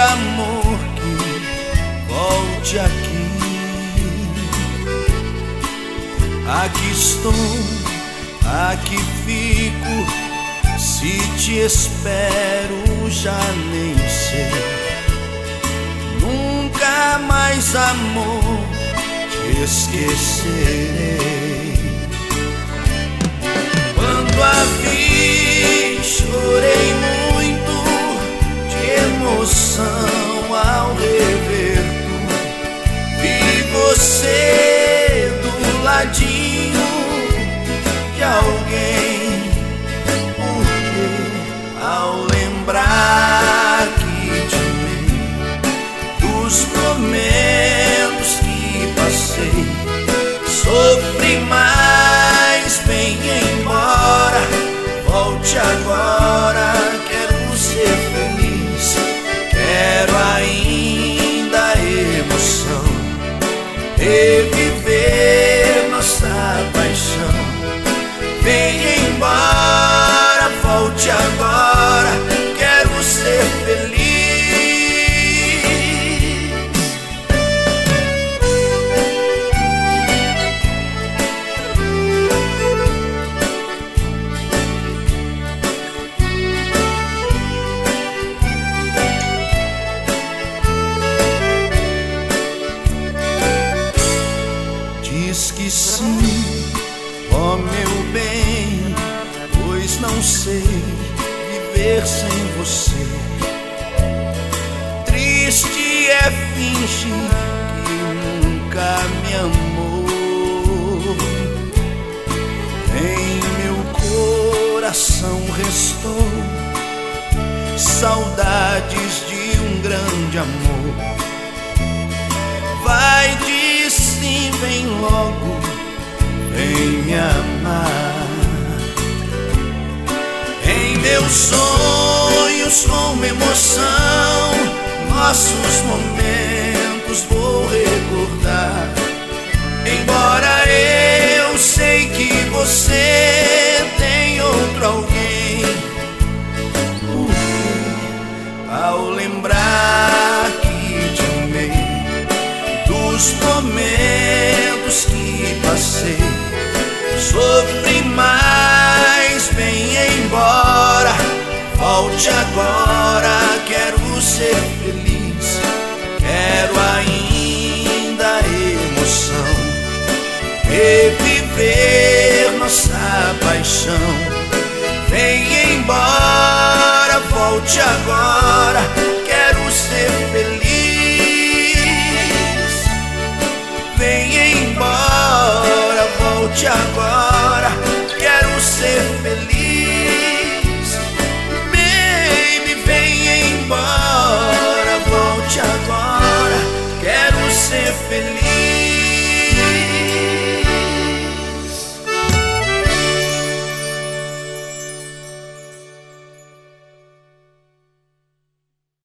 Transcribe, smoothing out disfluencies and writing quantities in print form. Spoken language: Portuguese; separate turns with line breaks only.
amor que volte aqui. Aqui estou, aqui fico. Se te espero já nem sei. Nunca mais, amor, te esquecerei. Quando a vi, chorei muito de emoção ao rever tu. Vi você do ladinho de alguém. Ao lembrar que te amei, dos momentos que passei, sofri mais, vem embora, volte agora. Quero ser feliz, quero ainda a emoção, reviver nossa paixão. Vem embora, volte agora, quero ser feliz. Diz que sim, ó meu bem, pois não sei viver sem você. Triste é fingir que nunca me amou. Em meu coração restou saudades de um grande amor. Vai de sim, vem logo, vem me amar. Em meus sonhos com emoção, nossos momentos vou recordar. Embora eu sei que você tem outro alguém, porque ao lembrar que te amei, dos momentos que passei, sofri mais, vem embora, volte agora. Quero ser feliz, quero ainda a emoção, reviver nossa paixão. Vem embora, volte agora,